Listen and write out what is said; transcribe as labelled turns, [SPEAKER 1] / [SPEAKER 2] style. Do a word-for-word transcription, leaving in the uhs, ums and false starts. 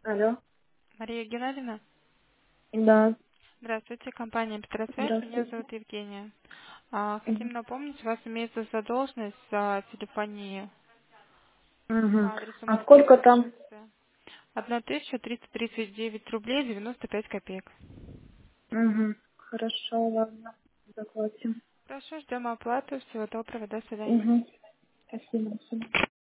[SPEAKER 1] Алло.
[SPEAKER 2] Мария Геннадьевна,
[SPEAKER 1] Да,
[SPEAKER 2] здравствуйте, компания Петросвязь, меня
[SPEAKER 1] здравствуйте.
[SPEAKER 2] зовут Евгения. А, хотим
[SPEAKER 1] Мгм.
[SPEAKER 2] напомнить, у вас имеется задолженность за телефонию
[SPEAKER 1] Мгм.
[SPEAKER 2] по адресу
[SPEAKER 1] А
[SPEAKER 2] Москва,
[SPEAKER 1] сколько
[SPEAKER 2] город
[SPEAKER 1] там?
[SPEAKER 2] Швеция. тысяча триста тридцать девять рублей девяносто пять копеек.
[SPEAKER 1] Угу. Хорошо, ладно. Заплатим.
[SPEAKER 2] Прошу, ждем оплату. Всего доброго, до свидания.
[SPEAKER 1] Угу. Спасибо. Спасибо.